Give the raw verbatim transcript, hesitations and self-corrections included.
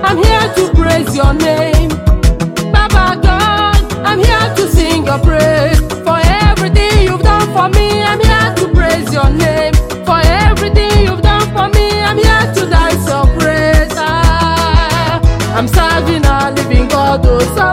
I'm here to praise your name. Baba God, I'm here to sing your praise. For everything you've done for me, I'm here to praise your name. For everything you've done for me, I'm here to dance your praise. Ah, I'm serving a living God, oh,